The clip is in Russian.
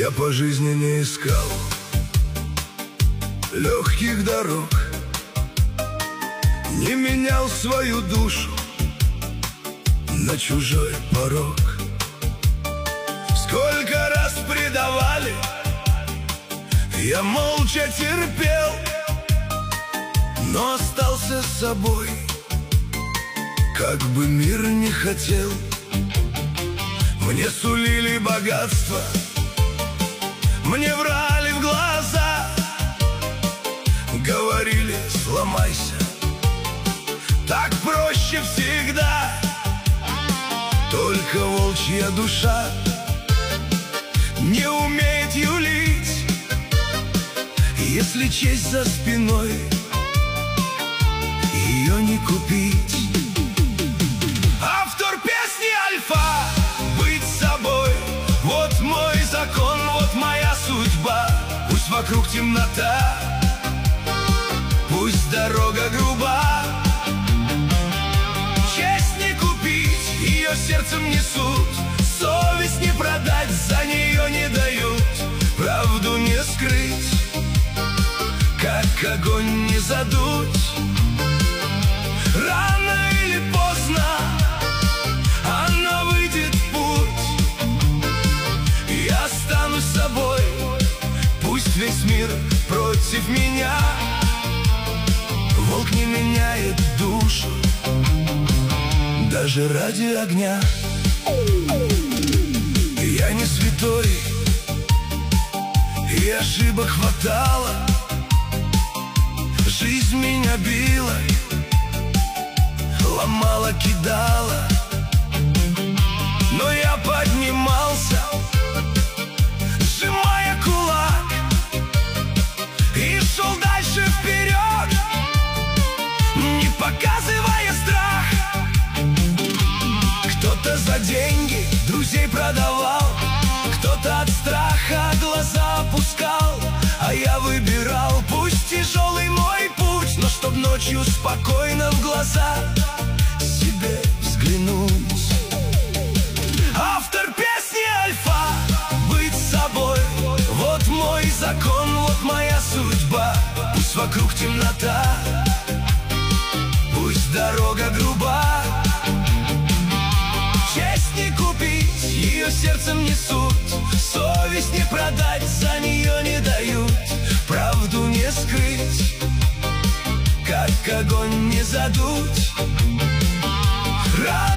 Я по жизни не искал легких дорог, не менял свою душу на чужой порог. Сколько раз предавали, я молча терпел, но остался с собой, как бы мир не хотел. Мне сулили богатство, мне врали в глаза, говорили: сломайся, так проще всегда. Только волчья душа не умеет юлить, если честь за спиной, ее не купить. Автор песни Альфа: быть собой, вот мой закон, вот моя судьба. Пусть вокруг темнота, пусть дорога груба, честь не купить, ее сердцем несут, совесть не продать, за нее не дают, правду не скрыть, как огонь не задуть. Рано или поздно она выйдет в путь, я останусь собой, пусть весь мир против меня. Волк не меняет душу даже ради огня. Я не святой, и ошибок хватало, жизнь меня била, ломала, кидала, но я поднимался, сжимая кулак, и шел дальше вперед, не показывая страх. Кто-то за деньги друзей продавал, кто-то от страха глаза опускал, а я выбирал, пусть тяжелый мой путь, но чтоб ночью спокойно в глаза себе взглянуть. Автор песни Альфа: быть собой, вот мой закон, вот моя судьба. Пусть вокруг темнота, пусть дорога груба, честь не купить, ее сердцем несут, совесть не продать, за нее не дают, правду не скрыть, как огонь не задуть.